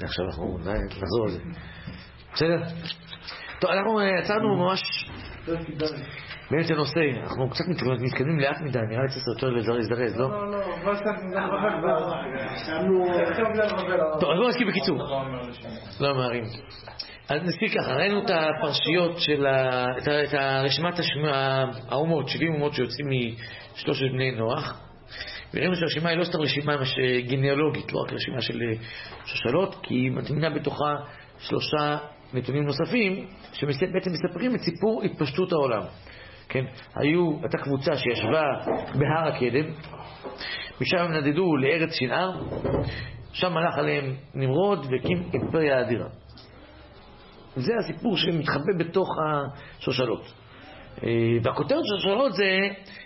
עכשיו אנחנו נחזור על זה. בסדר? טוב, אנחנו יצרנו ממש באמת הנושא, אנחנו קצת מתקדמים לאט מדי, נראה לי צריך יותר לזרז, לא? לא, טוב, אז בואו נזכיר בקיצור. לא מהרים. אז נזכיר ככה, ראינו את הפרשיות של את הרשימת האומות, 70 אומות שיוצאים משלושת בני נוח, וראינו שהרשימה היא לא סתם רשימה גניאולוגית, לא רק רשימה של שושלות, כי היא מתמינה בתוכה 3 נתונים נוספים שבעצם מספרים את סיפור התפשטות העולם. כן, הייתה קבוצה שישבה בהר הקדם, משם הם נדדו לארץ שנער, שם הלך עליהם נמרוד והקים אימפריה אדירה. זה הסיפור שמתחבא בתוך השושלות. והכותרת של השושלות זה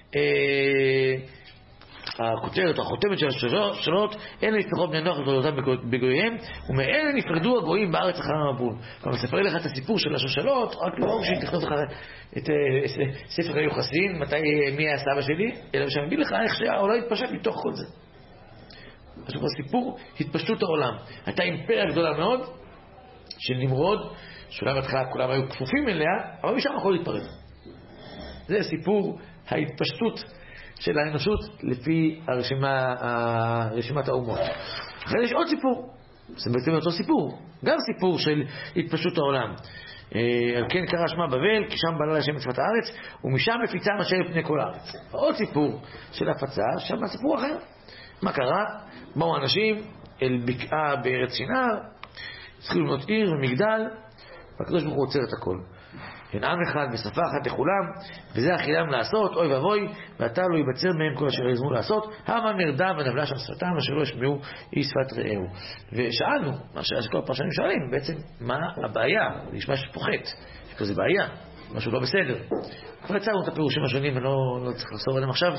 הכותרת, החותמת של השושלות, אלה נפתחות בני נוח ותולדותם בגוייהם, ומאלה נפרדו הגויים בארץ אחר המבול. אני מספר לך את הסיפור של השושלות, רק לא שתכתוב לך את ספר היוחסין, מי היה סבא שלי, אלא שאני אגיד לך איך שהעולם התפשט מתוך כל זה. אז הסיפור התפשטות העולם. הייתה אימפריה גדולה מאוד של נמרוד, שאולי בהתחלה כולם היו כפופים אליה, אבל משם יכול להתפרד. זה סיפור ההתפשטות של האנושות לפי רשימת האומות. אחרי יש עוד סיפור, זה בעצם אותו סיפור, גם סיפור של התפשטות העולם. על כן קרא שמה בבל, כי שם בלה לשם את שפת הארץ, ומשם מפיצה אשר לפני כל הארץ. עוד סיפור של הפצה, שם סיפור אחר. מה קרה? באו אנשים אל בקעה בארץ שנער, צריכים לבנות עיר ומגדל, והקדוש ברוך הוא עוצר את הכל. אין עם אחד ושפה אחת לכולם, וזה החילם לעשות, אוי ואבוי, ועתה לא ייבצר מהם כל אשר יזמו לעשות, המן נרדם ונבלה שם שפתם, אשר לא ישמעו אי שפת רעהו. ושאלנו, מה שכל הפרשנים שואלים, בעצם מה הבעיה? נשמע שפוחת, שכזה בעיה, משהו לא בסדר. כבר יצרנו את הפירושים השונים, ולא צריך לחזור עליהם עכשיו.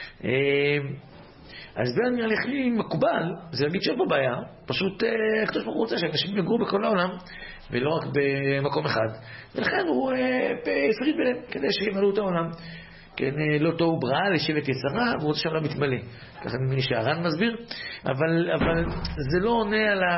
אז בין נראה לי מקובל, זה להגיד שאין פה בעיה, פשוט הקדוש ברוך הוא רוצה שאנשים יגורו בכל העולם, ולא רק במקום אחד, ולכן הוא הפריד ביניהם, כדי שימלאו את העולם. כן, לא תוהו בראה לשבט יצרה, והוא רוצה שהעולם מתמלא. ככה נדמה שהר"ן מסביר, אבל זה לא עונה על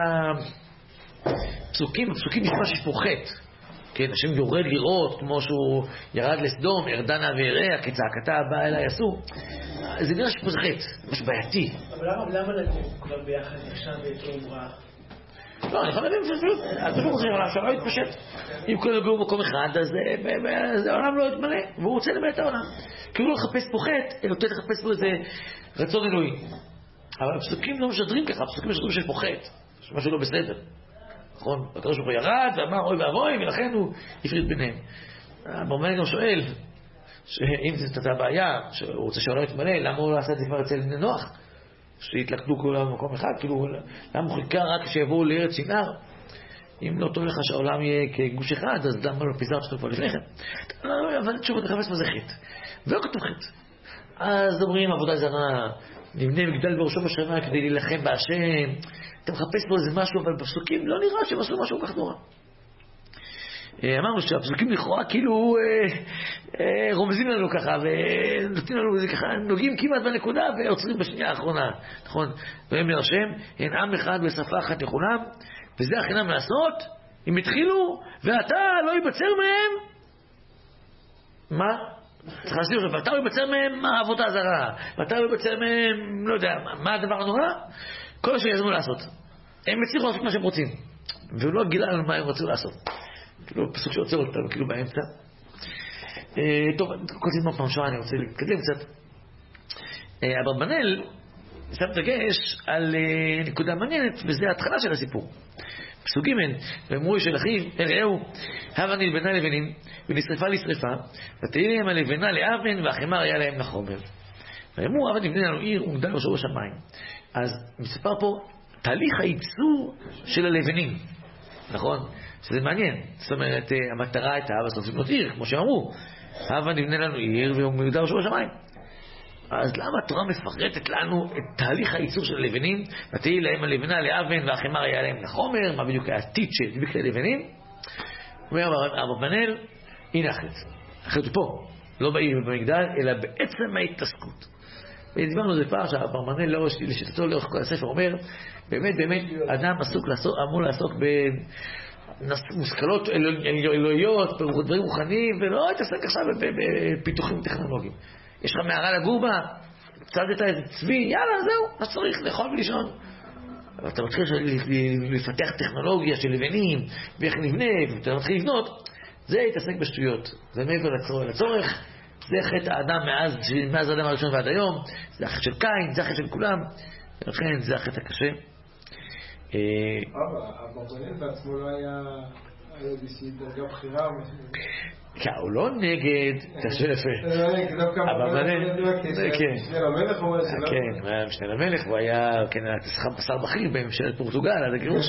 הפסוקים, הפסוקים נשמע שפוחת. כן, השם יורד לראות, כמו שהוא ירד לסדום, ירדנה ויראה, כצעקתה הבאה אליי עשו. זה נראה שפה זה חטא, משהו בעייתי. אבל למה נתנו כולם ביחד עכשיו תוהו בראה? לא, אני יכול להבין פשוט, אתה לא רוצה שהעולם יתפשט. אם כולם יגעו במקום אחד, אז העולם לא יתמלא, והוא רוצה למלא את העולם. כי הוא לא לחפש פה חטא, אלא יותר לחפש פה איזה רצון אלוהי. אבל הפסוקים לא משדרים ככה, הפסוקים משדרים שיש פה חטא, משהו לא בסדר. נכון? הקדוש ברוך הוא ירד ואמר אוי ואבוי, ולכן הוא הפריד ביניהם. ברמן גם שואל, שאם זאת הבעיה, שהוא רוצה שהעולם יתמלא, למה הוא לא עשה את זה כבר אצל בני נוח? שהתלכדו כולם במקום אחד, כאילו, למה הוא חיכה רק שיבואו לארץ שנער? אם לא טוב לך שהעולם יהיה כגוש אחד, אז למה לא פיזרת אותו כבר לפני כן? אבל תשוב, אתה חפש מה זה חטא. ולא כתוב חטא. אז אומרים, עבודה זרה, נבנה מגדל בראשו בשנה כדי להילחם בהשם. אתה מחפש פה איזה משהו, אבל בפסוקים לא נראה שהם עשו משהו כך נורא. אמרנו שהפסוקים לכאורה כאילו רומזים לנו ככה ונותנים לנו איזה ככה, נוגעים כמעט בנקודה ועוצרים בשנייה האחרונה, נכון? ואומר השם, אין עם אחד ושפה אחת לכולם, וזה החינם לעשות, אם התחילו ואתה לא ייבצר מהם, מה? צריך להסביר לך, ואתה לא ייבצר מהם העבודה הזרה, ואתה לא ייבצר מהם, לא יודע, מה הדבר הנורא? כל אשר יזמו לעשות. הם הצליחו לעשות מה שהם רוצים, והוא לא גילה לנו מה הם רצו לעשות. כאילו פסוק שעוצר אותנו, כאילו באמצע. טוב, כל זמן פרשה, אני רוצה להתקדם קצת. אברבנאל שם דגש על נקודה מעניינת, וזה ההתחלה של הסיפור. פסוק ג' ואמרו של אחיו, ראו, הבה נלבנה לבנים, ונשרפה לשרפה, ותהי להם הלבנה לאבן, והחמר היה להם לחומר. ואמרו, הבה נבנה לנו עיר, ומגדל ראשו בשמיים. אז מספר פה תהליך הייצור של הלבנים. נכון? שזה מעניין. זאת אומרת, המטרה הייתה בסוף לבנות עיר, כמו שאמרו. הבה נבנה לנו עיר ומגדל ראשו בשמיים. אז למה התורה מפרטת לנו את תהליך הייצור של הלבנים? ותהי להם הלבנה לאבן והחמר היה להם לחומר, מה בדיוק העתיד שהדביק ללבנים? אומר אברבנאל, הנה החטא. החטא הוא פה, לא בעיר ובמגדל, אלא בעצם ההתעסקות. דיברנו על זה פעם שהאברבנאל לשיטתו לאורך כל הספר אומר, באמת אדם אמור לעסוק במושכלות אלוהיות, דברים רוחניים, ולא להתעסק עכשיו בפיתוחים טכנולוגיים. יש לך מערה לגור בה, צדת איזה צבי, יאללה זהו, מה צריך, לאכול ולישון. אבל אתה מתחיל לפתח טכנולוגיה של לבנים, ואיך נבנה, ואתה מתחיל לבנות, זה יתעסק בשטויות. זה מעבר לצורך, זה חטא האדם מאז האדם הראשון ועד היום, זה החטא של קין, זה החטא של כולם, ולכן זה החטא הקשה. אברבנאל בעצמו לא היה איזושהי דרגה בחירה? הוא לא נגד, קשה יפה. כן, משנה למלך, הוא היה שר בכיר בממשלת פורטוגל עד הגירוש,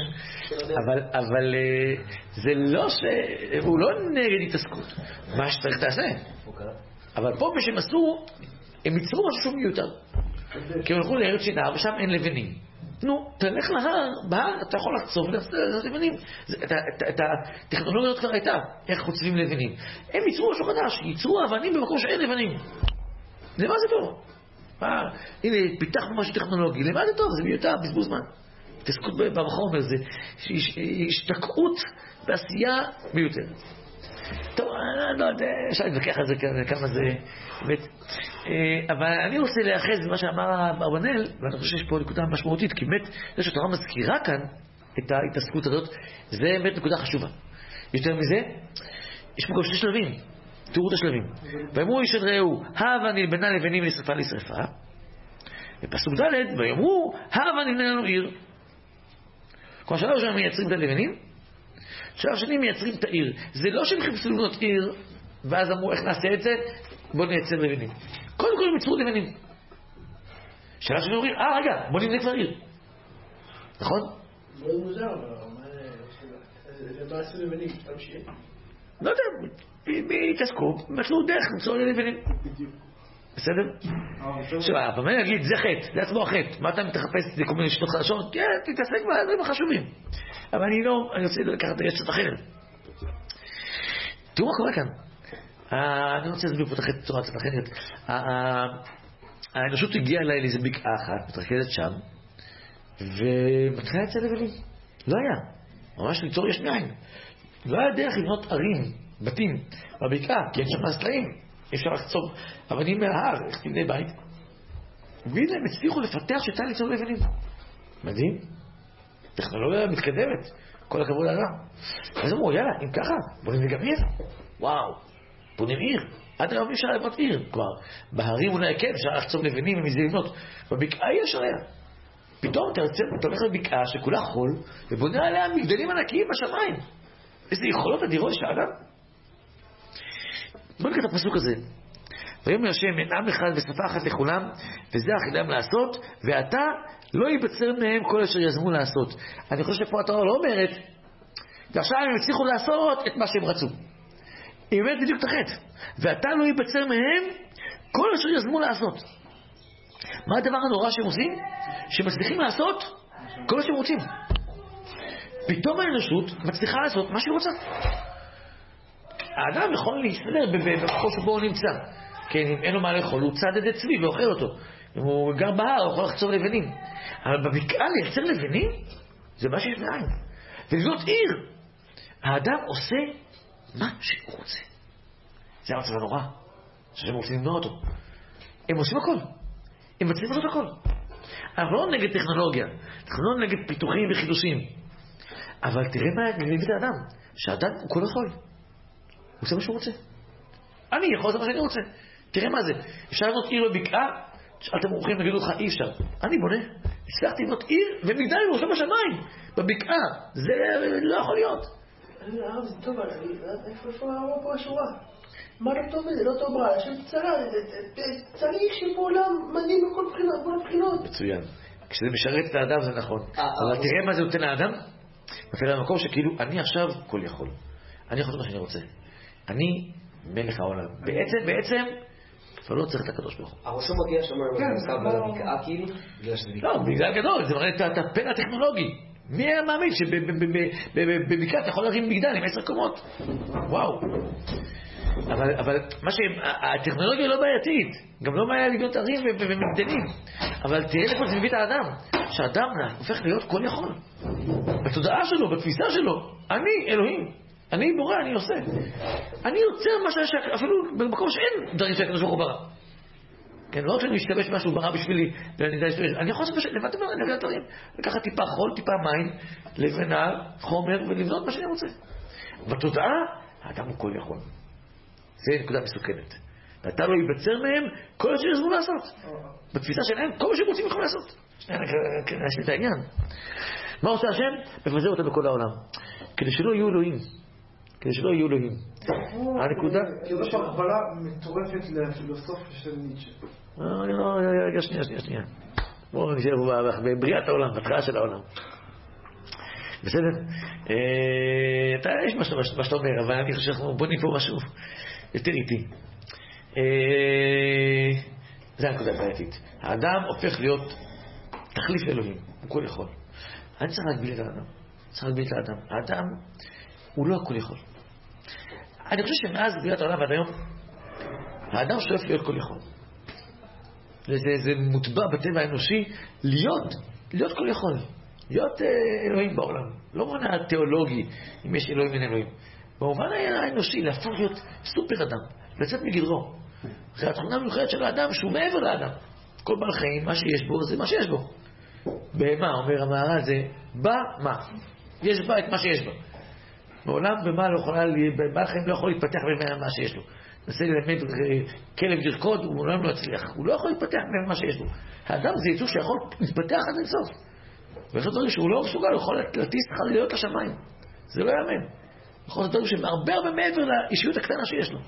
אבל זה לא שהוא לא נגד התעסקות, מה שצריך תעשה. אבל פה בשם עשו, הם ייצרו משהו שהוא מיותר, כי הם הלכו לארץ שינה ושם אין לבנים. נו, תלך להר, בהר אתה יכול לחצוב ולעשות לבנים. את הטכנולוגיות כבר הייתה, איך חוצבים לבנים. הם ייצרו משהו חדש, ייצרו אבנים במקום שאין לבנים. למה זה טוב? הנה, פיתחנו משהו טכנולוגי, למה זה טוב? זה מיותר, בזבוז זמן. התעסקות בחומר, זה השתקעות בעשייה מיותרת. טוב, אני לא יודע, אפשר להתווכח על זה כמה זה באמת. אבל אני רוצה להיאחז במה שאמר אברבנאל, ואני חושב שיש פה נקודה משמעותית, כי באמת, זה שהתורה מזכירה כאן את ההתעסקות הזאת, זה באמת נקודה חשובה. יותר מזה, יש פה גם שני שלבים, תראו את השלבים. ואמרו איש את רעהו, הבה נלבנה לבנים לשרפה לשרפה, בפסוק ד' ואמרו, הבה נבנה לנו עיר. כמו שלב שהם מייצרים את הלבנים, שלב שני מייצרים את העיר. זה לא שהם חיפשו לבנות עיר, ואז אמרו איך נעשה את זה, בואו נייצר לבנים. קודם כל הם ייצרו לבנים. שלב שני אומרים, רגע, בואו נבנה כבר עיר. נכון? מאוד מוזר, אבל זה לא עשו לבנים, תמשיך. לא יודע, בהתעסקו, מצאו דרך למצוא לבנים. בסדר? עכשיו, הפעמים להגיד, זה חטא, זה עצמו החטא. מה אתה מתחפש כל מיני שיטות חדשות? כן, תתעסק בדברים החשובים. אבל אני רוצה לקחת את הרשת אחרת. תראו מה קורה כאן. אני רוצה להסביר פה את החטא בצורה קצת אחרת. האנושות הגיעה לאיזו בקעה אחת, מתרכזת שם, ומתחילה לצאת לבנים. לא היה. ממש ליצור יש מאין. לא היה דרך לבנות ערים, בתים, בבקעה, כי אין שם סלעים. אפשר לחצוב אבנים מההר, איך תבנה בית. והנה הם הצליחו לפתח שיטה ליצור לבנים. מדהים. טכנולוגיה מתקדמת. כל הכבוד לאדם. אז אמרו, יאללה, אם ככה, בוא נבנה גם עיר. וואו, בונים עיר. עד היום אפשר לבנות עיר. כבר, בהרים אולי כן, אפשר לחצוב לבנים ומזה לבנות. בבקעה אי אפשר היה. פתאום אתה הולך לבקעה שכולה חול, ובונה עליה מגדלים ענקיים בשמיים. איזה יכולות אדירות של האדם. בוא נקרא את הפסוק הזה. ויאמר השם, אין עם אחד ושפה אחת לכולם, וזה אחידם לעשות, ואתה לא ייבצר מהם כל אשר יזמו לעשות. אני חושב שפה התורה לא אומרת, ועכשיו הם הצליחו לעשות את מה שהם רצו. היא אומרת בדיוק את החטא. ואתה לא ייבצר מהם כל אשר יזמו לעשות. מה הדבר הנורא שהם עושים? שמצליחים לעשות כל מה שהם רוצים. פתאום האנושות מצליחה לעשות מה שהיא רוצה. האדם יכול להסתדר במקום שבו הוא נמצא. כן, אם אין לו מה לאכול, הוא צד את צבי ואוכל אותו. אם הוא גר בהר, הוא יכול לחצוב לבנים. אבל בבקעה לייצר לבנים, זה מה שיש מאין. ולבנות עיר. האדם עושה מה שהוא רוצה. זה המצב הנורא. שהם רוצים למנוע אותו. הם עושים הכל. הם מצליחים לעשות הכל. אנחנו לא נגד טכנולוגיה. אנחנו לא נגד פיתוחים וחידושים. אבל תראה מה נגד האדם. שהאדם הוא כל יכול. הוא עושה מה שהוא רוצה. אני יכול לעשות מה שאני רוצה. תראה מה זה. אפשר לבנות עיר בבקעה, אתם מוכנים להגיד לך אי אפשר. אני בונה. הצלחתי לבנות עיר ומגדל ראשון בשמיים. בבקעה. זה לא יכול להיות. אני הרב, זה טוב, איפה הרב פה השורה? מה לא טוב בזה? לא טוב רע. השם צרה. צריך שפעולם מדהים בכל הבחינות. מצוין. כשזה משרת את האדם זה נכון. אבל תראה מה זה נותן לאדם. נופל למקום שכאילו אני עכשיו כל יכול. אני יכול לעשות מה שאני רוצה. אני מלך העולם. בעצם, כבר לא צריך את הקדוש ברוך הוא. אבל שהוא מגיע שם בבקעה כאילו? לא, בגלל גדול, זה מראה את הפן הטכנולוגי. מי היה מאמין שבבקעה אתה יכול להרים מגדל עם 10 קומות? וואו. אבל הטכנולוגיה לא בעייתית, גם לא בעיה לבנות ערים ומגדלים, אבל תהיה לפה זה מביא את האדם, שהאדם הופך להיות כל יכול. בתודעה שלו, בתפיסה שלו, אני אלוהים, אני בורא, אני עושה. אני יוצר מה שאפילו במקום שאין דברים שהקדוש ברוך הוא ברא. כן, לא רק שאני משתמש משהו ברא בשבילי, אני יכול לעשות לבד לבד דברים, לקחת טיפה חול, טיפה מים, לבנה, חומר, ולבנות מה שאני רוצה. בתודעה, האדם הוא כל יכול. זה נקודה מסוכנת. ואתה לא ייבצר מהם כל מה שיעזרו לעשות. בתפיסה שלהם, כל מה שהם רוצים יכולים לעשות. יש לי את העניין. מה עושה השם? מפזר אותם בכל העולם. כדי שלא יהיו אלוהים. כדי שלא יהיו אלוהים. הנקודה... זאת הקבלה מטורפת לפילוסופיה של ניטשה. שנייה. בואו נשאר בבריאת העולם, בתחילה של העולם. בסדר? יש מה שאתה אומר, אבל אני חושב שאנחנו בונים פה משהו יותר איטי. זה הנקודה הבעייתית. האדם הופך להיות תחליף לאלוהים, הוא כל יכול. אני צריך להגביל את האדם. האדם הוא לא הכל יכול. אני חושב שמאז בריאת העולם ועד היום, האדם שואף להיות כל יכול. זה מוטבע בטבע האנושי להיות כל יכול. להיות אלוהים בעולם. לא במובן התיאולוגי, אם יש אלוהים אין אלוהים. במובן האנושי, להפוך להיות סופר אדם, לצאת מגדרו. אחרי התכונה המיוחדת של האדם, שהוא מעבר לאדם. כל בעל חיים, מה שיש בו, זה מה שיש בו. בהמה, אומר המהר"ל, זה מה? יש בה את מה שיש בה. בעולם במה לא יכולה, בעל חיים לא יכול להתפתח במה שיש לו. נסה ללמד כלב לרקוד, הוא לא יצליח. הוא לא יכול להתפתח במה שיש לו. האדם זה יצור שיכול להתפתח עד אינסוף. ויש דברים שהוא לא מסוגל, הוא יכול להטיס חלליות לשמיים. זה לא יאמן. יכול להיות דברים שהם הרבה מעבר לאישיות הקטנה שיש לו.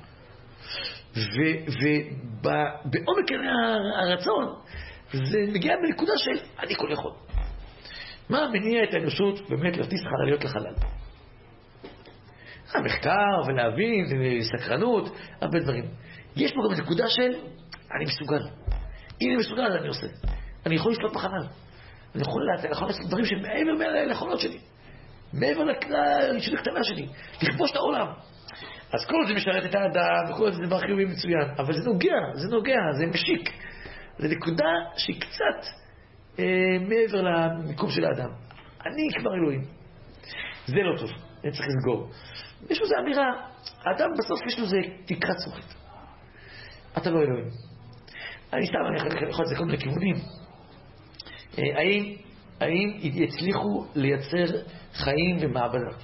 ובעומק הרצון, זה מגיע בנקודה של אני כל יכול. מה מניע את האנושות באמת להטיס חלליות לחלל? המחקר ולהבין, סקרנות, הרבה דברים. יש פה גם נקודה של אני מסוגל. אם אני מסוגל, אני עושה. אני יכול לשלוט בחלל. אני יכול לעשות דברים שמעבר ליכולות שלי. מעבר לאישיות הקטנה שלי. לכבוש את העולם. אז כל זה משרת את האדם, וכל זה דבר חיובי מצוין. אבל זה נוגע, זה משיק. זה נקודה שהיא קצת מעבר למיקום של האדם. אני כבר אלוהים. זה לא טוב. אני צריך לסגור. יש לו זה אמירה, האדם בסוף יש לו זה תקרת זכוכית. אתה לא אלוהים. אני יכול את זה כל מיני כיוונים. האם יצליחו לייצר חיים ומעבדה?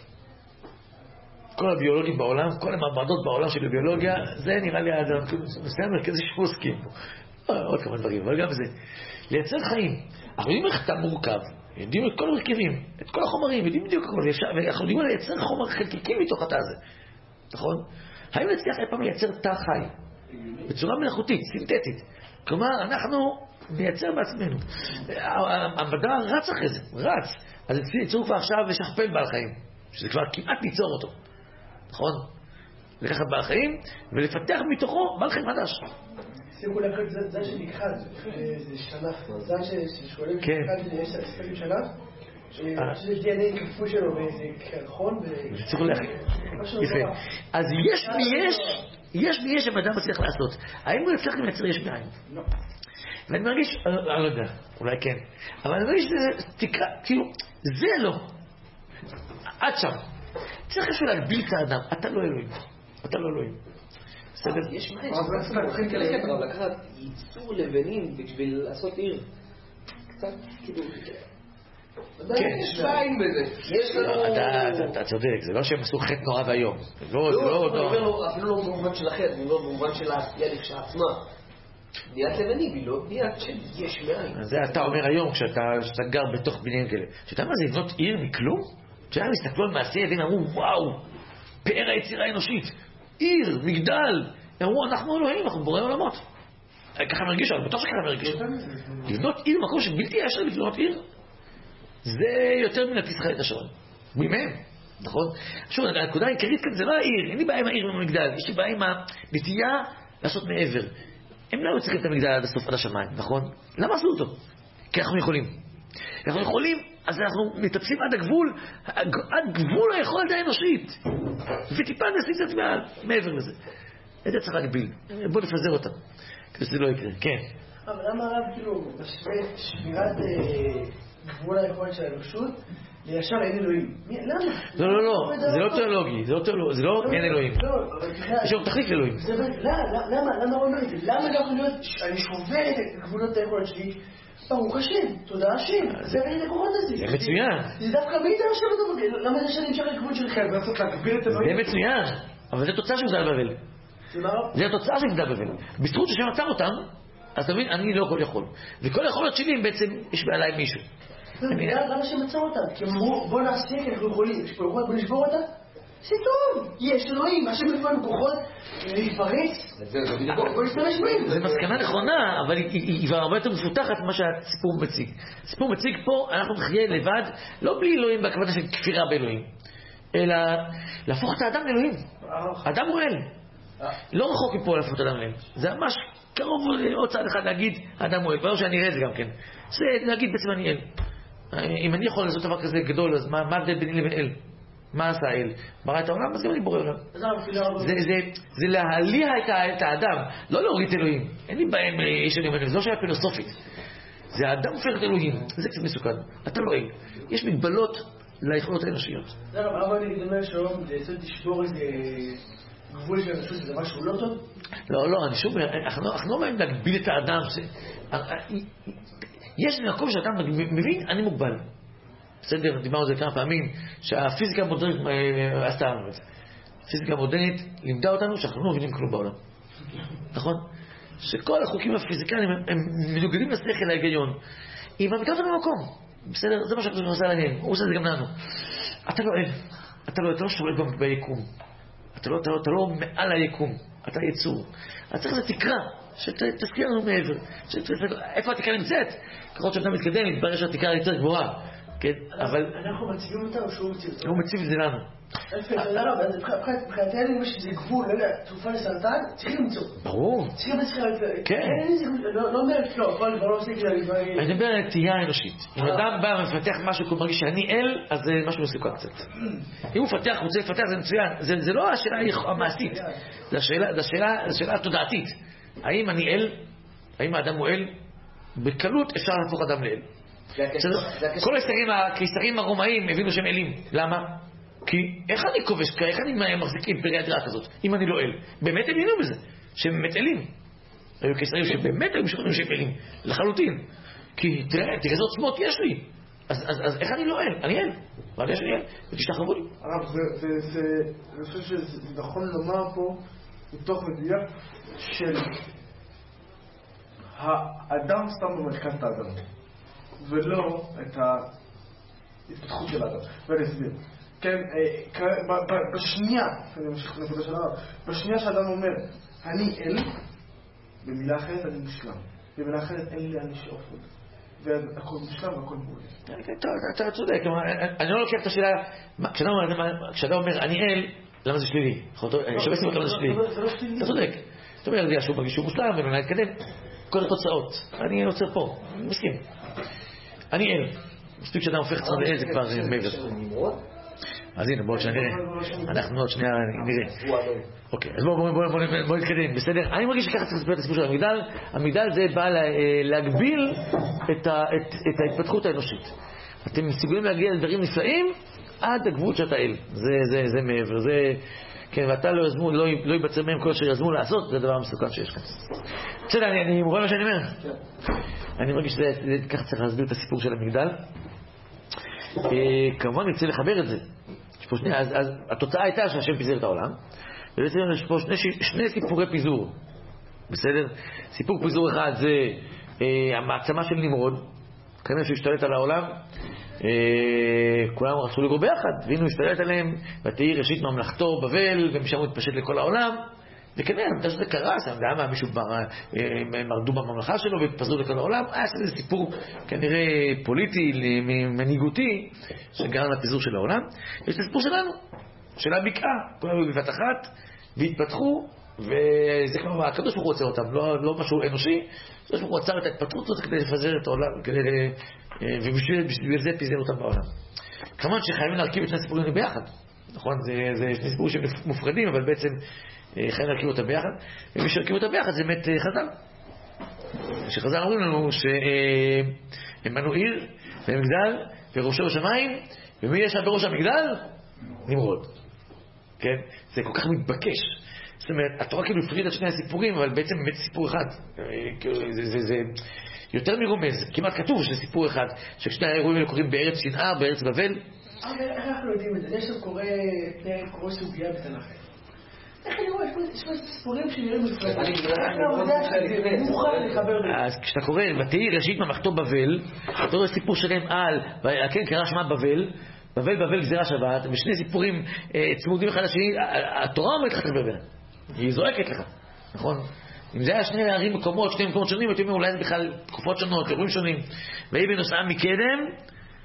כל הביולוגים בעולם, כל המעבדות בעולם של הביולוגיה, זה נראה לי נושא המרכזי שעוסקים פה. עוד כמה דברים, אבל גם זה. לייצר חיים. אנחנו יודעים איך אתה מורכב, יודעים את כל המרכיבים, את כל החומרים, יודעים בדיוק הכל, ואנחנו יודעים לייצר חומר חלקיקים מתוך התא הזה. נכון? האם נצליח אי פעם לייצר תא חי? בצורה מלאכותית, סינתטית. כלומר, אנחנו נייצר בעצמנו. המדע רץ אחרי זה, רץ. אז אצלי ייצור כבר עכשיו לשכפל בעל חיים, שזה כבר כמעט ליצור אותו. נכון? לקחת בעל חיים ולפתח מתוכו בעל חיים חדש. שימו לקחת זן שנכחד, זה שלח, זן ששואלים שנכחד, יש ספקים שלח, שיש DNA כפו שלו באיזה קרחון, וצריכו יפה. אז יש מי שהמדע מצליח לעשות. האם הוא יצליח לייצר יש מאין? לא. ואני מרגיש, אני לא יודע, אולי כן, אבל אני מרגיש שזה תקרא, כאילו, זה לא. עד שם. צריך לשאול להגביל את האדם, אתה לא אלוהים. אתה לא אלוהים. בסדר? יש מה, אבל לקחת ייצור לבנים בשביל לעשות עיר. קצת, כאילו... כן. יש בעין בזה. יש לנו... אתה צודק, זה לא שהם עשו חטא נורא והיום. לא, אפילו לא במובן של החטא, לא במובן של העשייה לכשעצמה. בניית לבנים היא לא בניית של יש מאין. זה אתה אומר היום, כשאתה גר בתוך בניינים כאלה. שאתה מה זה לבנות עיר מכלום? כשאתה מסתכלו על מעשי ידין, אמרו, וואו, פאר היצירה האנושית. עיר, מגדל. אמרו, אנחנו אלוהים, אנחנו בוראים עולמות. ככה מרגיש, אבל בטוח שככה מרגיש. לבנות עיר, מקום שבלתי ישר לבנות עיר, זה יותר מן התסחי את השעון. ממהם, נכון? שוב, הנקודה העיקרית כאן זה לא העיר. אין לי בעיה עם העיר ומגדל. יש לי בעיה עם הנטייה לעשות מעבר. הם לא צריכים את המגדל עד הסוף, עד השמיים, נכון? למה עשו אותו? כי אנחנו יכולים. אנחנו יכולים, אז אנחנו מטפסים עד הגבול, עד גבול היכולת האנושית. וטיפה נשים קצת מעבר לזה. את זה צריך להגביל. בוא נפזר אותם, כדי שזה לא יקרה. כן. אבל למה הרב כאילו משווה שמירת גבול היכולת של האנושות לישר אין אלוהים? למה? לא, זה לא תיאולוגי, זה לא אין אלוהים. יש עוד תחליף לאלוהים. למה הוא אומר את זה? למה גם אני שובר את גבולות היכולת שלי? ברוך השם, תודה השם, זה אין לקוחות הזה. זה מצוין. זה דווקא מי זה השם הזה? למה זה שאני נמשך לגבול שלכם? ולעשות להגביל את אלוהים? זה מצוין, אבל זה תוצאה של מגדל בבל. זה התוצאה של מגדל בבל. בזכות השם עצר אותם, אז תבין, אני לא יכול. וכל היכולות שלי הם בעצם, יש בעלה עם מישהו. למה שמצא אותם? כי הם אמרו, בוא נעשה, כי אנחנו יכולים. יש פה יכולת, בוא נשבור אותה? זה טוב, יש אלוהים, השם לפעמים כוחות להתפרץ. בוא נשתמש בהם. זו מסקנה נכונה, אבל היא כבר הרבה יותר מפותחת ממה שהסיפור מציג. הסיפור מציג פה, אנחנו נחיה לבד, לא בלי אלוהים בכוונה של כפירה באלוהים, אלא להפוך את האדם לאלוהים. האדם הוא אל. לא רחוק מפה להפוך את האדם לאל. זה ממש קרוב עוד צעד אחד להגיד, האדם הוא אל. כבר שאני אראה את זה גם כן. זה להגיד בעצם אני אל. אם אני יכול לעשות דבר כזה גדול, אז מה ההבדל ביני לבין אל? מה עשה אל? ברא את העולם, אז גם אני בורא עולם. זה להעליע את האדם, לא להוריד את אלוהים. אין לי בעיה עם איש אלוהים, זה לא שהיה פילוסופית. זה האדם הופך את אלוהים, זה קצת מסוכן. אתה לא אל. יש מגבלות ליכולות האנושיות. זה רב, אני אומר שלום, תשבור איזה גבול של אנושות, זה משהו לא טוב? לא, אני שוב, אנחנו לא באים להגביל את האדם. יש מקום שאדם מבין, אני מוגבל. בסדר, דיברנו על זה כמה פעמים, שהפיזיקה המודרנית עשתה לנו את זה. הפיזיקה המודרנית לימדה אותנו שאנחנו לא מבינים כלום בעולם. נכון? שכל החוקים הפיזיקליים הם מנוגדים לשכל ההיגיון. היא מעמיקה אותנו במקום. בסדר? זה מה שאנחנו עושה להם. הוא עושה את זה גם לנו. אתה לא אל. אתה לא שולט ביקום. אתה לא מעל היקום. אתה יצור. אתה צריך לזה תקרה. שתזכיר לנו מעבר. איפה התקרה נמצאת? ככל שאתה מתקדם, מתברר שהתקרה יותר גבוהה. כן, אבל... אנחנו מציבים אותה או שהוא מציב אותה? הוא מציב את זה לנו. מבחינתי אין לי משהו, זה גבול, לא יודע, תרופה לסרטן, צריכים למצוא. ברור. צריכים למצוא. כן. לא אומרת, לא, אבל כבר לא עושה כאילו... אני מדבר על נטייה האנושית. אם אדם בא ומפתח משהו, הוא מרגיש שאני אל, אז זה משהו מסוכן קצת. אם הוא מפתח, הוא רוצה לפתח, זה מצוין. זה לא השאלה המעשית, זה השאלה התודעתית. האם אני אל? האם האדם הוא אל? בקלות אפשר להפוך אדם לאל. כל הקיסרים הרומאים הבינו שהם אלים. למה? כי איך אני כובש, איך אני מחזיק אימפריה אדירה כזאת אם אני לא אל? באמת הם הבינו בזה שהם באמת אלים. היו קיסרים שבאמת היו משוכנעים שהם אלים לחלוטין. כי תראה איזה עוצמות יש לי. אז איך אני לא אל? אני אל. אבל יש לי אל ותשתחררו לי. הרב, אני חושב שזה נכון לומר פה מתוך מדויק של האדם סתם במרכז את האדם ולא את ההתפתחות של האדם. ואני אסביר. כן, בשנייה, אני ממשיך לנקודה של הרב, בשנייה שאדם אומר, אני אל, במילה אחרת אני מושלם. במילה אחרת אין לי אני שאוף עוד. והכל מושלם והכל מולה. אתה צודק, אני לא לוקח את השאלה, כשאדם אומר אני אל, למה זה שלילי? שווה סיבות למה זה שלילי. אתה צודק. זאת אומרת, זה שהוא מרגיש שהוא מושלם ולא נתקדם. כל התוצאות. אני רוצה פה, אני מסכים. אני אל. מספיק שאדם הופך צד אל, זה כבר מעבר. אז הנה, בואו שנראה. אנחנו עוד שנייה נראה. אוקיי, אז בואו נתקדם, בסדר? אני מרגיש שככה צריך לספר את הסיפור של המגדל. המגדל זה בא להגביל את ההתפתחות האנושית. אתם מסוגלים להגיע לדברים נפלאים עד הגבול שאתה אל. זה מעבר. כן, ואתה לא ייבצר מהם כל שיזמו לעשות, זה הדבר המסוכן שיש כאן. בסדר, אני מובן מה שאני אומר. אני מרגיש שככה צריך להסביר את הסיפור של המגדל. כמובן נרצה לחבר את זה. אז התוצאה הייתה שהשם פיזר את העולם, ובעצם יש פה שני סיפורי פיזור. בסדר? סיפור פיזור אחד זה המעצמה של נמרוד, כנראה שהוא השתלט על העולם, כולם רצו לגור ביחד, והנה הוא השתלט עליהם, ותהי ראשית ממלכתו בבל, ומשם הוא התפשט לכל העולם, וכנראה, מתי שזה קרס, מישהו מרדו בממלכה שלו והתפזרו לכל העולם, היה שזה סיפור כנראה פוליטי, מנהיגותי, שגרם לפיזור של העולם. יש את הסיפור שלנו, של הבקעה, כולם היו בבת אחת, והתפתחו, וזה כמו, הקדוש ברוך הוא רוצה אותם, לא משהו אנושי, הקדוש ברוך הוא עצר את ההתפתחות הזאת כדי לפזר את העולם, ובשביל זה פיזר אותם בעולם. כמובן שחייבים להרכיב את שני הסיפורים ביחד, נכון? זה שני סיפורים שמופרדים, אבל בעצם חייבים להרכיב אותה ביחד, ומי שהרכיב אותה ביחד זה באמת חז"ל. שחז"ל אומרים לנו שהם בנו עיר ומגדל וראשו בשמיים, ומי יש בראש המגדל? נמרוד. כן? זה כל כך מתבקש. זאת אומרת, התורה כאילו הפרידה את שני הסיפורים, אבל בעצם באמת סיפור אחד. זה יותר מרומז, כמעט כתוב שזה סיפור אחד, ששני האירועים האלה קוראים בארץ שנער, בארץ בבל. אבל איך אנחנו יודעים את זה? יש שם קורא סוגיה בתנ"ך. איך אני רואה? יש פה סיפורים שנראים מפרדים. אני יודע שאני מוכן לחבר בין. אז כשאתה קורא, ותהי ראשית ממלכתו בבל, אתה רואה סיפור שלם על, כן, קרא שמה בבל, בבל גזירה שבת, ושני סיפורים צמודים אחד לשני, התורה אומרת לך לחבר בין. היא זועקת לך, נכון? אם זה היה שני ערים מקומות, שני מקומות שונים, הייתי אומר, אולי זה בכלל תקופות שונות, אירועים שונים. ויהי בנוסעם מקדם,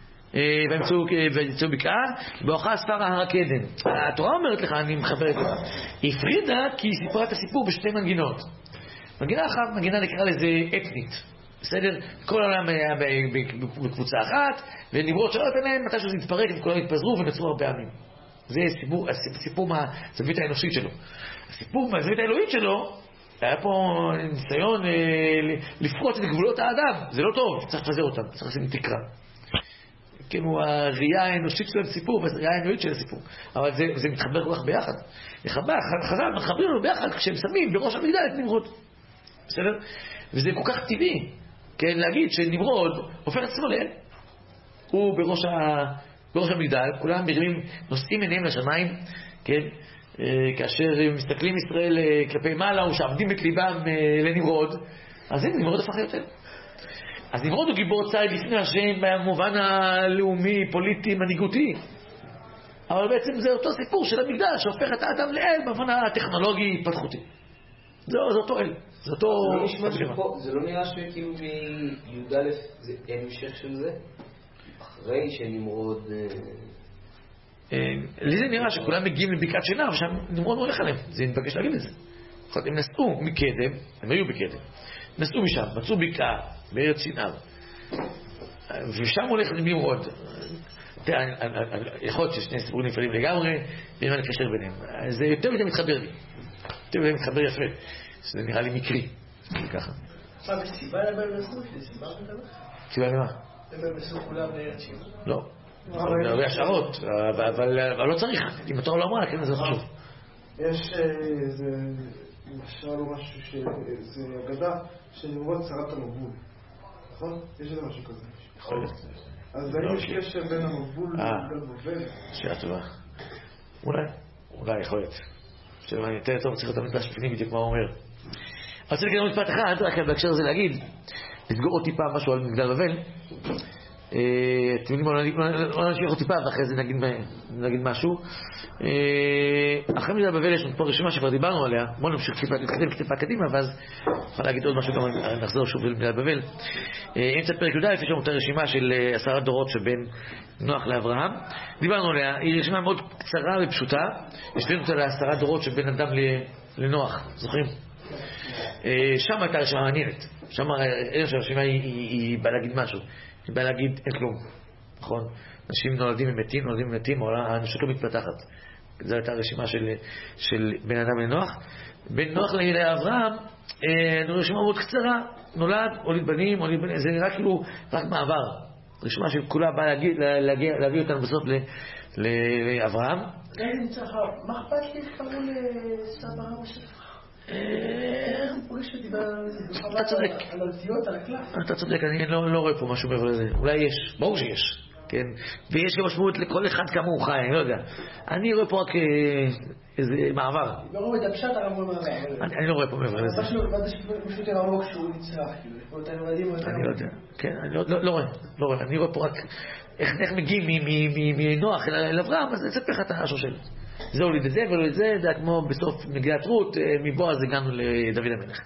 וימצאו בקעה, באוחה ספר הר הקדם. התורה אומרת לך, אני מחבר את זה. היא הפרידה כי היא סיפרה את הסיפור בשתי מנגינות. מנגינה אחת, מנגינה נקרא לזה אתנית. בסדר? כל העולם היה בקבוצה אחת, ונמרוד שלא נתן להם, מתי שזה התפרק, הם כולם התפזרו ונצרו הרבה עמים. זה סיפור מהזווית האנושית שלו. הסיפור מהזווית האלוהית שלו, היה פה ניסיון לפרוץ את גבולות האדם. זה לא טוב, צריך לפזר אותם, צריך לשים תקרה. כאילו הראייה האנושית של הסיפור והראייה האנושית של הסיפור. אבל זה מתחבר כל כך ביחד. חז"ל מחברים לנו ביחד כשהם שמים בראש המגדל את נמרוד. בסדר? וזה כל כך טבעי, כן, להגיד שנמרוד הופך את עצמו לאל. הוא בראש המגדל, כולם מרימים, נושאים עיניהם לשמיים, כן? כאשר מסתכלים ישראל כלפי מעלה ושעבדים את ליבם לנמרוד, אז הנה, נמרוד הפך יותר. אז נמרוד הוא גיבור ציד לפני השם במובן הלאומי, פוליטי, מנהיגותי. אבל בעצם זה אותו סיפור של המגדל שהופך את האדם לאל במובן הטכנולוגי התפתחותי. זה אותו אל. זה אותו... זה לא נראה שכאילו מי"א זה המשך של זה? אחרי שנמרוד... לי זה נראה שכולם מגיעים לבקעת שנער ושם נמרוד הולך עליהם. זה נתבקש להגיד את זה. הם נסעו מקדם, הם היו בקדם. נסעו משם, מצאו בקעה בארץ שנער. ושם הולך נמרוד. יכול להיות ששני סיפורים נפרדים לגמרי, ואין מה לקשר ביניהם. זה יותר מדי מתחבר לי. יותר מדי מתחבר יפה. זה נראה לי מקרי. ככה. מה, בסיבה לבל נסעו? סיבה בטח? סיבה למה? לבל נסעו כולם בארץ שנער. לא. זה הרבה השערות, אבל לא צריך. אם התורה לא אמרה, כן, זה חשוב. יש איזה... משל או משהו שזה אגדה שנמרוד שרת המבול. נכון? יש איזה משהו כזה. יכול להיות. אז האם יש קשר בין המבול לבבל? שאלה טובה. אולי יכול להיות. שאני יותר טוב צריך את המדרש בפנים בדיוק מה הוא אומר. אני רוצה להגיד משפט אחד, רק בהקשר הזה להגיד, לסגור עוד טיפה משהו על מגדל בבל. אתם יודעים, לא נשאיר עוד טיפה ואחרי זה נגיד משהו. אחרי מגדל בבל יש פה רשימה שכבר דיברנו עליה. בואו נמשיך טיפה קדימה ואז נוכל להגיד עוד משהו, גם נחזור שוב למגדל בבל. אמצע פרק י"א יש לנו את הרשימה של 10 דורות שבין נוח לאברהם. דיברנו עליה, היא רשימה מאוד קצרה ופשוטה. יש לנו אותה ל10 דורות שבין אדם לנוח, זוכרים? שם הייתה רשימה מעניינת. שם הרשימה היא באה להגיד משהו. היא באה להגיד אין כלום, נכון? אנשים נולדים ומתים, האנושות לא מתפתחת. זו הייתה הרשימה של בין אדם לנוח. בין נוח לאברהם, רשימה מאוד קצרה, נולד, הוליד בנים, זה נראה כאילו רק מעבר. רשימה שכולה באה להביא אותנו בסוף לאברהם. מה אכפת לי שקראו לסבא רבא שלך? אתה צודק. אתה צודק, אני לא רואה פה משהו מעבר לזה. אולי יש, ברור שיש. כן? ויש גם משמעות לכל אחד כמה הוא חי, אני לא יודע. אני רואה פה רק איזה מעבר. לא רואה את הפשט, הרב רואה מעבר. אני לא רואה פה מעבר לזה. פשוט יותר עמוק שהוא נצרח, כאילו. אני לא יודע. כן, אני לא רואה. אני רואה פה רק איך מגיעים מנוח אל אברהם, אז נספר לך את השושלת. זה הוליד את זה והוליד את זה, זה היה כמו בסוף מגילת רות, מבועז הגענו לדוד המלך.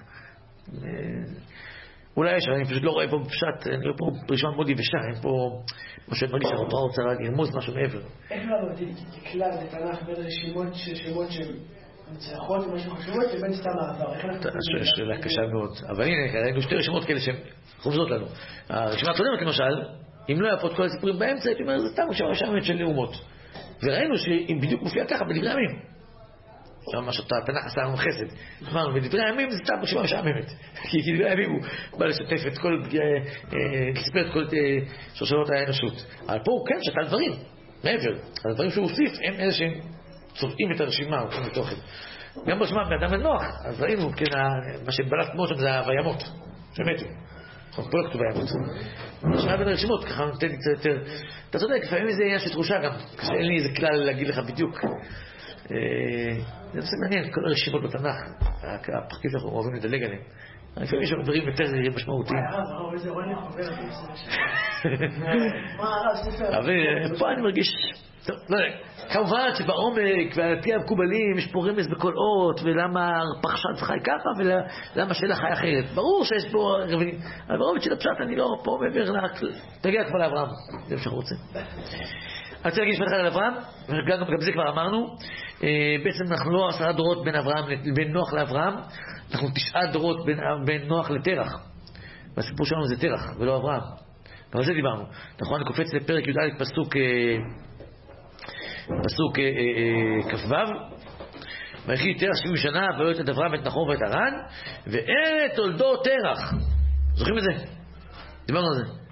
אולי יש, אני פשוט לא רואה פה פשט, אני רואה פה רשימה מאוד יבשה, אין פה משהו מרגיש שהתורה רוצה לרמוז משהו מעבר. איך לא אמרתי ככלל בתנ"ך בין רשימות של שמות שמצלחות ומשהו חשובות לבין סתם העבר? שאלה קשה מאוד, אבל הנה, ראינו שתי רשימות כאלה שהן חובזות לנו. הרשימה הקודמת למשל, אם לא היה פה את כל הסיפורים באמצע, הייתי אומר, זה סתם רשימה של לאומות. וראינו שהיא בדיוק מופיעה ככה בדברי הימים. שם מה שאתה, התנ"ך עשה לנו חסד. אמרנו, בדברי הימים זה סתם רשימה משעממת. כי דברי הימים הוא בא לשתף את כל, לספר את כל שושלות האנושות. אבל פה הוא כן שתה דברים, מעבר. הדברים שהוא הוסיף הם אלה שהם צובעים את הרשימה, הולכים לתוכן. גם ברשימה באדם ונוח, אז ראינו, כן, מה שבלט כמו שם זה הווימות, שמתו. פה לא כתוב הימות. השאלה בין הרשימות, ככה נותן לי קצת יותר. אתה צודק, לפעמים זה עניין של תחושה גם, כשאין לי איזה כלל להגיד לך בדיוק. זה נושא מעניין, כל הרשימות בתנ"ך, הפרקים שאנחנו אוהבים לדלג עליהם. לפעמים יש דברים יותר משמעותיים. אבל פה אני מרגיש... טוב, לא יודע. כמובן שבעומק ועל פי המקובלים יש פה רמז בכל אות, ולמה פרשת חי ככה ולמה שאלה חי אחרת. ברור שיש פה רבנים, אבל ברובד של הפשט אני לא פה מעבר תגיע כבר לאברהם, זה מה שאנחנו רוצים. אני רוצה להגיד שפתח על אברהם, גם זה כבר אמרנו. בעצם אנחנו לא 10 דורות בין נוח לאברהם, אנחנו 9 דורות בין נוח לתרח, והסיפור שלנו זה תרח ולא אברהם, ועל זה דיברנו. נכון, אני קופץ לפרק י"א פסוק כ"ו, ויחי תרח 70 שנה ויולד את אברהם ואת נחור ואת הרן, ואלה תולדות תרח. זוכרים את זה? דיברנו על זה.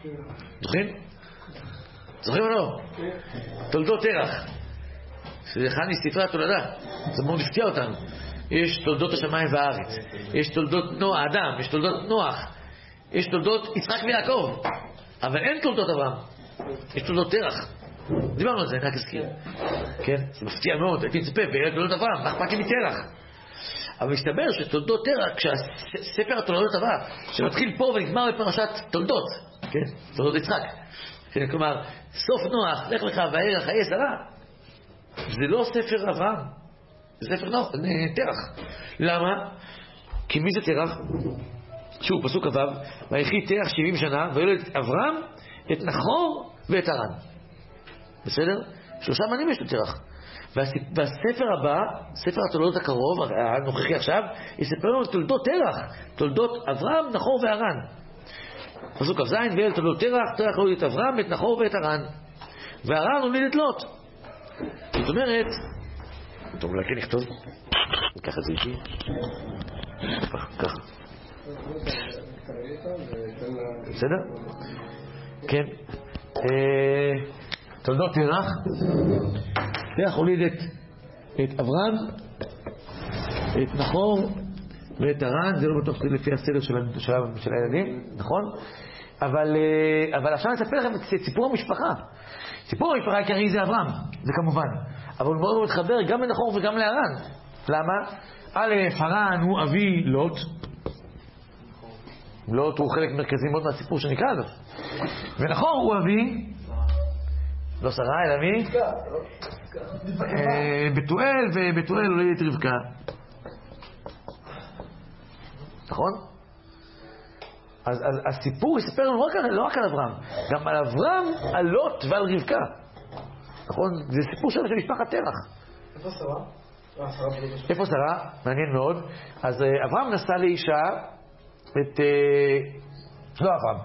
זוכרים או לא? תולדות תרח, שזה אחד מספרי התולדה, זה מאוד הפתיע אותנו. יש תולדות השמיים והארץ, יש תולדות האדם, יש תולדות נוח, יש תולדות יצחק ויעקב, אבל אין תולדות אברהם, יש תולדות תרח. דיברנו על זה, אני רק אזכיר. כן, זה מפתיע מאוד, הייתי מצפה, ואין תולדות אברהם, מה אכפת לי מתרח? אבל מסתבר שתולדות תרח, כשהספר התולדות הבא, שמתחיל פה ונגמר בפרשת תולדות, כן, תולדות יצחק, כן, כלומר, סוף נוח, לך לך והערך חיי שרה, זה לא ספר אברהם, זה ספר נוח, תרח. למה? כי מי זה תרח? שוב, פסוק כ"ו, ויחי תרח 70 שנה, ויולד את אברהם, את נחור ואת הרן. בסדר? 3 בנים יש לתרח. והספר הבא, ספר התולדות הקרוב, הנוכחי עכשיו, יספר לנו תולדות תרח, תולדות אברהם, נחור והרן. פסוק כ"ז, ויולד תולדות תרח, תרח הוליד את אברהם, את נחור ואת הרן. והרן הוליד את לוט. זאת אומרת, טוב, אולי כן נכתוב, ניקח את זה איתי, ככה. בסדר? כן. תולדות תרח, תרח הוליד את אברהם, את נחור ואת הרן, זה לא בטוח שזה לפי הסדר של הילדים, נכון? אבל עכשיו נספר לכם את סיפור המשפחה. סיפור המשפחה העיקרי זה אברהם, זה כמובן, אבל הוא מאוד מתחבר גם לנחור וגם להרן. למה? א', הרן הוא אבי לוט, לוט הוא חלק מרכזי מאוד מהסיפור שנקרא לו, ונחור הוא אבי לא שרה אלא מי? בתואל, ובתואל הוליד את רבקה, נכון? אז הסיפור יספר לנו לא רק על אברהם, גם על אברהם, על לוט ועל רבקה, נכון? זה סיפור של משפחת תרח. איפה שרה? איפה שרה? מעניין מאוד. אז אברהם נסע לאישה את... לא אברהם.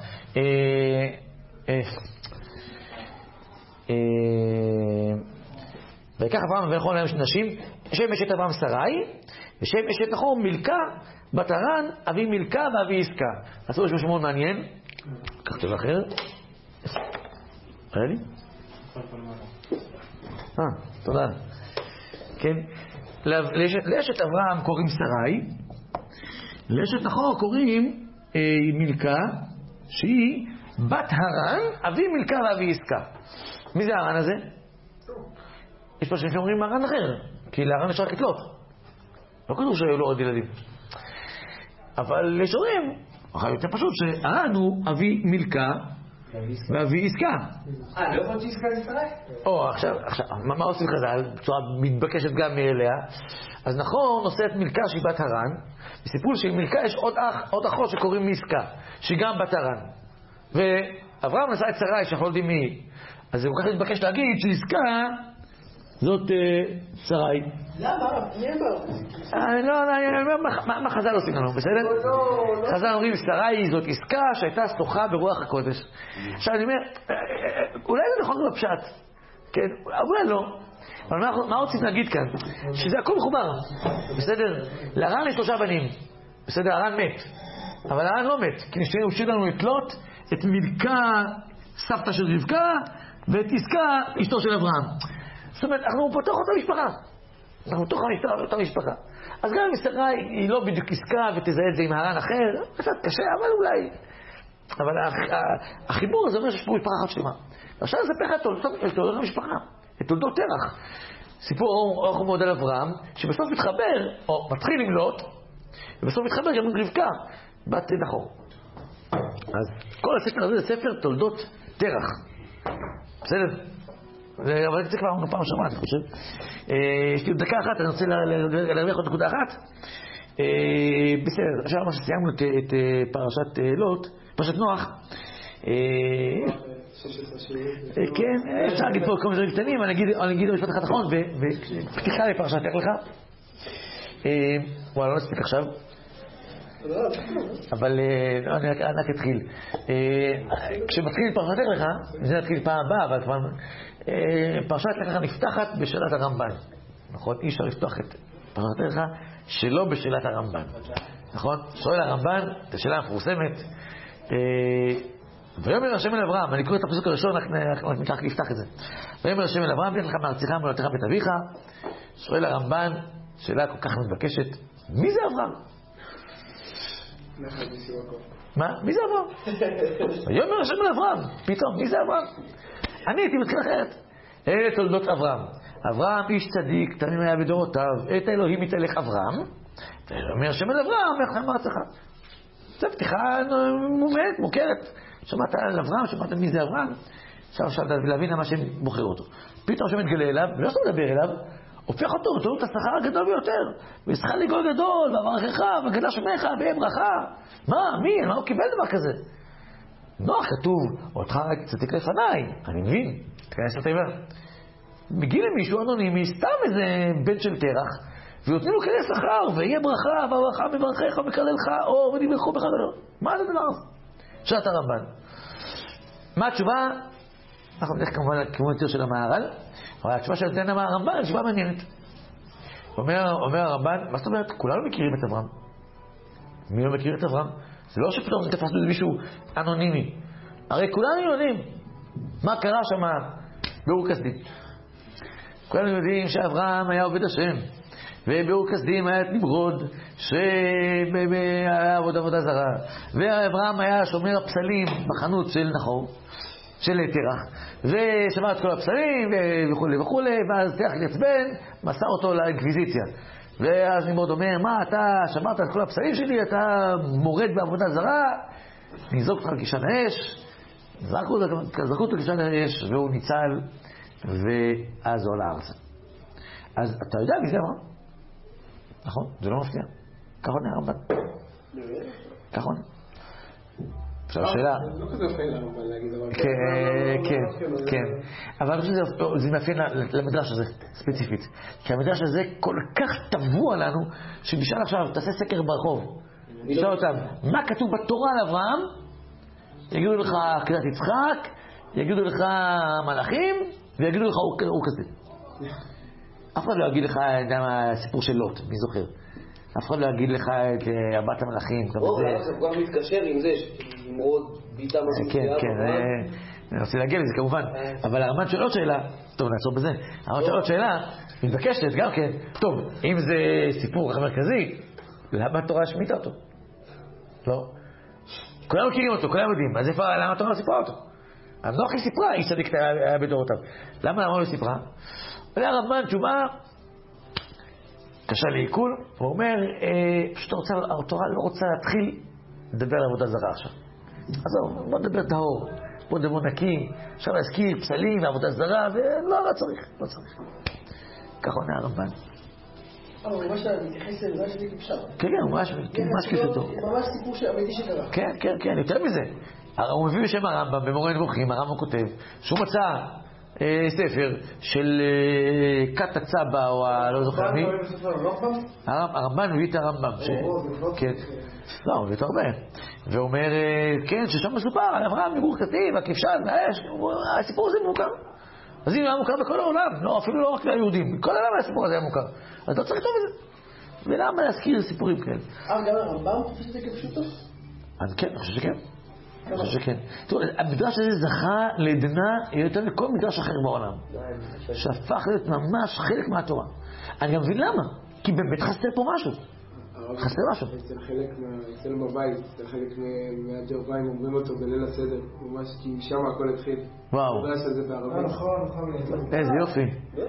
ויקח אברהם ויכול להם נשים, שם אשת אברהם שרי, ושם אשת נחור מילכה בת הרן, אבי מילכה ואבי עסקה. עשו משהו מאוד מעניין. כך טוב אחר. היה לי? תודה. כן. לאשת אברהם קוראים שרי, לאשת נחור קוראים מילכה, שהיא בת הרן, אבי מילכה ואבי עסקה. מי זה הרן הזה? יש פה שאומרים הרן אחר, כי להרן יש רק את לוט. לא כתוב שהיו לו עוד ילדים. אבל יש אומרים, אחר יותר פשוט, שהרן הוא אבי מילכה ואבי עסקה. לא יכול שעסקה להצטרף? עכשיו, מה עושים חז"ל? בצורה מתבקשת גם מאליה. אז נכון, נושאת מילכה שהיא בת הרן, בסיפור שמילכה יש עוד אחות שקוראים עסקה, שהיא גם בת הרן. ואברהם נשא את שרי, שאנחנו לא יודעים מי. אז זה כל כך מתבקש להגיד שעסקה זאת שרי. למה? מי אמר? מה חז"ל עושים לנו, בסדר? חז"ל אומרים, שרי זאת עסקה שהייתה שוחה ברוח הקודש. עכשיו אני אומר, אולי זה נכון בפשט. כן, אולי לא. אבל מה רוצים להגיד כאן? שזה הכל מחובר, בסדר? להרן יש 3 בנים, בסדר? הרן מת, אבל הרן לא מת, כי הוא השאיר לנו את לוט, את מילכה, סבתא של רבקה, ואת עסקה, אשתו של אברהם. זאת אומרת, אנחנו בתוך אותה משפחה. אנחנו בתוך אותה משפחה. אז גם אם שרה היא לא בדיוק עסקה ותזהה את זה עם הרן אחר, קצת קשה, אבל אולי. אבל החיבור הזה אומר שיש פה משפחה אחת שלמה. עכשיו זה פחד תולדות המשפחה, את תולדות תרח. סיפור אורך ומאוד על אברהם, שבסוף מתחבר, או מתחיל עם לוט, ובסוף מתחבר גם עם רבקה, בת נחור. אז כל הספר הזה זה ספר תולדות תרח. בסדר? אבל את זה כבר אמרנו פעם שמעת, אני חושב. יש לי דקה אחת, אני רוצה להרוויח עוד נקודה אחת. בסדר, עכשיו מה שסיימנו את פרשת לוט, פרשת נוח. כן, אפשר להגיד פה כל מיני דברים קטנים, אני אגיד במשפט אחד אחרון, ופתיחה לפרשת לך. וואלה, לא נספיק עכשיו. אבל אני רק אתחיל. כשמתחיל פרשת לך, זה נתחיל פעם הבאה, אבל כבר פרשת לך נפתחת בשאלת הרמב"ן. נכון? אי אפשר לפתוח את פרשת לך שלא בשאלת הרמב"ן. נכון? שואל הרמב"ן, את השאלה המפורסמת, ויאמר השם אל אברהם, אני קורא את הפסוק הראשון, רק נפתח את זה. ויאמר השם אל אברהם, בן לך מארצך מולדתך בית אביך. שואל הרמב"ן, שאלה כל כך מתבקשת, מי זה אברהם? מה? מי זה אברהם? ויאמר השם אל אברהם, פתאום, מי זה אברהם? אני הייתי מתחיל אחרת. אלה תולדות אברהם. אברהם איש צדיק, תמים היה בדורותיו, את האלוהים יתהלך אברהם, ויאמר השם אל אברהם, בן לך מארצך. זו פתיחה מובנת, מוכרת. שמעת על אברהם, שמעת מי זה אברהם, עכשיו להבין מה שהם בוחר אותו. פתאום שמתגלה אליו, ולא סתם לדבר אליו, הופך אותו, נותן את השכר הגדול ביותר, ושכר לגוי גדול, ואברכך, וגדל שמך, ויהיה ברכה. מה? מי? מה הוא קיבל דבר כזה? נוח כתוב, אותך צדיק לפניי, אני מבין, תכנס לתיבה. מגיע למישהו אנונימי, סתם איזה בן של תרח, ונותנים לו כזה שכר, ויהיה ברכה, והברכה מברכך, ומקללך, אור, ונברכו בך גדול. מה זה דבר הזה? שאלת הרמב"ן. מה התשובה? אנחנו נלך כמובן לכיוון יותר של המהר"ל, אבל התשובה של הרמב"ן היא תשובה מעניינת. אומר הרמב"ן, מה זאת אומרת? כולנו מכירים את אברהם. מי לא מכיר את אברהם? זה לא שפתאום תפסנו את מישהו אנונימי. הרי כולנו יודעים מה קרה שם באור כשדים. כולנו יודעים שאברהם היה עובד השם, ובאור כשדים היה את נמרוד שהיה עבודה זרה, ואברהם היה שומר הפסלים בחנות של נחור, של תרח, ושמר את כל הפסלים וכו' וכו', ואז תרח יצבן, מסר אותו לאינקוויזיציה, ואז נמרוד אומר, מה אתה שמרת את כל הפסלים שלי, אתה מורד בעבודה זרה, נזרוק אותך לכישן האש. זרקו אותו לכישן האש, והוא ניצל, ואז הוא עלה ארצה. אז אתה יודע מי זה אברהם? נכון? זה לא מפתיע. כך עונה הרמב"ן. כך עונה. עכשיו שאלה. לא כזה יפה להרמב"ן להגיד, אבל... כן. אבל אני חושב שזה מאפיין למדרש הזה, ספציפית. כי המדרש הזה כל כך טבוע לנו, שבשאל עכשיו, תעשה סקר ברחוב. תשאל אותם, מה כתוב בתורה על אברהם? יגידו לך קריאת יצחק, יגידו לך מלאכים, ויגידו לך אור כשדים. אף אחד לא יגיד לך את הסיפור של לוט, מי זוכר? אף אחד לא יגיד לך את ארבעת המלאכים. זה כבר מתקשר עם זה, עם עוד ביטה מסוימת. כן, אני רוצה להגיע לזה כמובן. אבל הרמב"ן שואל עוד שאלה, טוב נעצור בזה, הרמב"ן שואל עוד שאלה, מתבקשת גם כן, טוב, אם זה סיפור מרכזי, למה התורה השמיטה אותו? לא. כולם מכירים אותו, כולם יודעים, אז למה התורה לא סיפרה אותו? הנוחי סיפרה, איש צדיק היה בדורותיו. למה לא סיפרה? עולה הרמב"ן תשובה קשה לעיכול, הוא אומר, פשוט התורה לא רוצה להתחיל לדבר על עבודה זרה עכשיו. אז בוא נדבר טהור, בוא נדבר נקי, אפשר להזכיר פסלים ועבודה זרה, ולא צריך. כך עונה הרמב"ן. הוא ממש מתייחס לזה שזה כפשר. כן, ממש כפשתו. ממש סיפור שאמיתי שקרה. כן, יותר מזה. הוא מביא בשם הרמב"ם, במורה נבוכים, הרמב"ם כותב, שהוא מצא ספר של קטע צבא או לא זוכר מי. הרמב"ן מביא את הרמב"ם. כן. לא, הוא מביא את הרבה. והוא אומר, כן, ששם מסופר על אברהם מגור כתיב, הכבשן, הסיפור הזה מוכר. אז אם היה מוכר בכל העולם, לא, אפילו לא רק ליהודים, בכל העולם הסיפור הזה היה מוכר. אז אתה צריך לכתוב את זה. ולמה להזכיר סיפורים כאלה? גם הרמב"ם תופס את זה כפשוטו? כן, אני חושב שכן. אני חושב שכן. תראו, המדרש הזה זכה לעדנה יותר מכל מדרש אחר בעולם. שהפך להיות ממש חלק מהתורה. אני גם מבין למה. כי באמת חסר פה משהו. חסר משהו. אצלנו בבית, חלק מהג'רביים אומרים אותו בליל הסדר, ממש כי שם הכל התחיל. וואו. המדרש הזה בערבית. נכון. איזה יופי.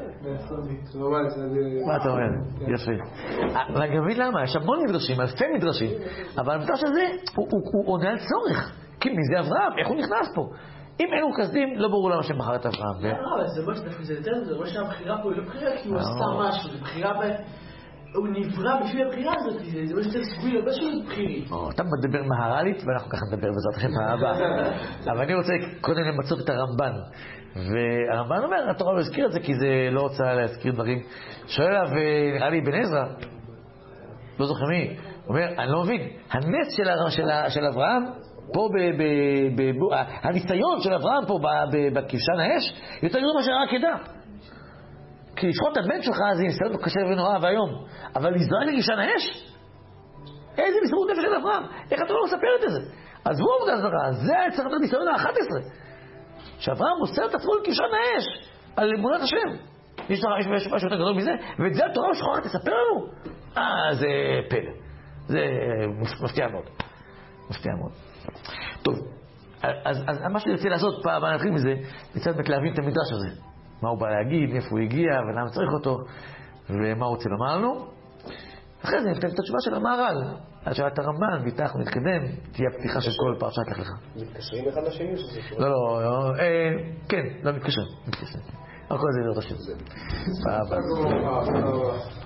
ממש, מה אתה אומר? יופי. אני גם מבין למה, יש המון מדרשים, אלפי מדרשים, אבל המדרש הזה הוא עונה על צורך. כי מי זה אברהם? איך הוא נכנס פה? אם אין הוא כסדים, לא ברור למה שבחר את אברהם. אבל זה לא שהבחירה פה היא לא בחירה כי הוא עשתה משהו, זה בחירה הוא נברא בשביל הבחירה הזאת, זה לא שאתה סגוי, לא שהוא בחירי. אתה מדבר מהר"לית, ואנחנו ככה נדבר בעזרת השם הבאה. אבל אני רוצה קודם למצות את הרמב"ן. והרמב"ן אומר, התורה לא הזכיר את זה, כי זה לא רוצה להזכיר דברים. שואל עליו, נראה לי בן עזרא, לא זוכר מי, הוא אומר, אני לא מבין, הנס של אברהם, פה הניסיון של אברהם פה בכבשן האש, יותר גדול מאשר רק ידע. כי לפחות את הבן שלך זה ניסיון קשה ונורא והיום, אבל לזרוע לכבשן האש? איזה מסירות נפש של אברהם? איך אתה לא מספרת את זה? אז הוא עובדה זרה, זה היה צריך להיות ניסיון ה-11. שאברהם מוסר את עצמו לכבשן האש, על אמונת השם. יש משהו יותר גדול מזה, ואת זה התורה השחורה תספר לנו? זה פלא. זה מפתיע מאוד. מפתיע מאוד. טוב, אז מה שאני רוצה לעשות פעם, נתחיל מזה, מצד באמת להבין את המדרש הזה. מה הוא בא להגיד, מאיפה הוא הגיע, ולמה צריך אותו, ומה הוא רוצה לומר לנו. אחרי זה ניתן את התשובה של המהר"ל, עד שאלת הרמב"ן, ואיתך נתקדם, תהיה הפתיחה של כל פרשת לך לך. מתקשרים אחד לשני או שזה שורה? לא, כן, לא מתקשרים. הכל זה לא רשום.